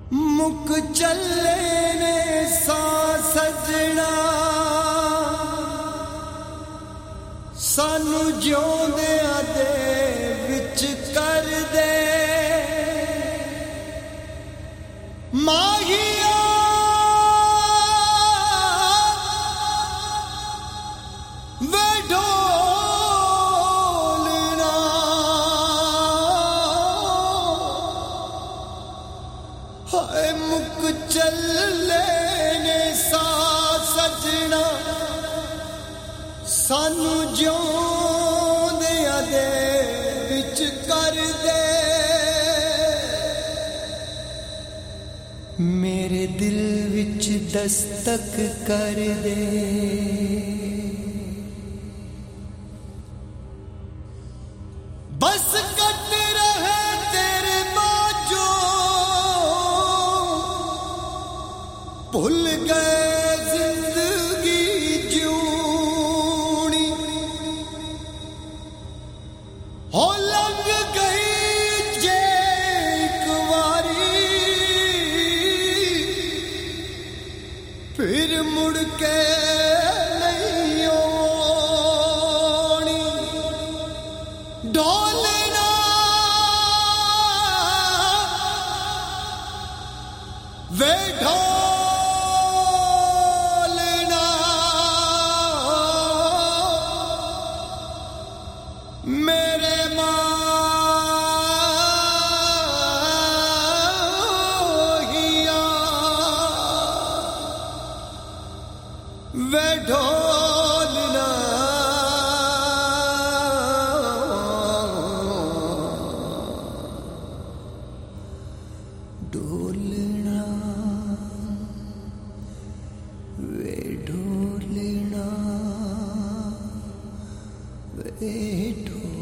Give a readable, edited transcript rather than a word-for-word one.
मुक चले ने सा सजना सानू जिउंदियां दे विच कर दे माहिया वे ढोलना हाय मुक चले ने सा सजना सानू जिउंदियां दे विच कर दे मेरे दिल विच दस्तक कर दे बस कट रहे तेरे बाजो भूल गए जिंदगी जूनी हो लंघ गई जे एक बारी फिर मुड़ के नहीं आनी ढोलना वे ढोलना मेरे माहिया वे ढोलना ढोलना वे ढोलना वे ढोलना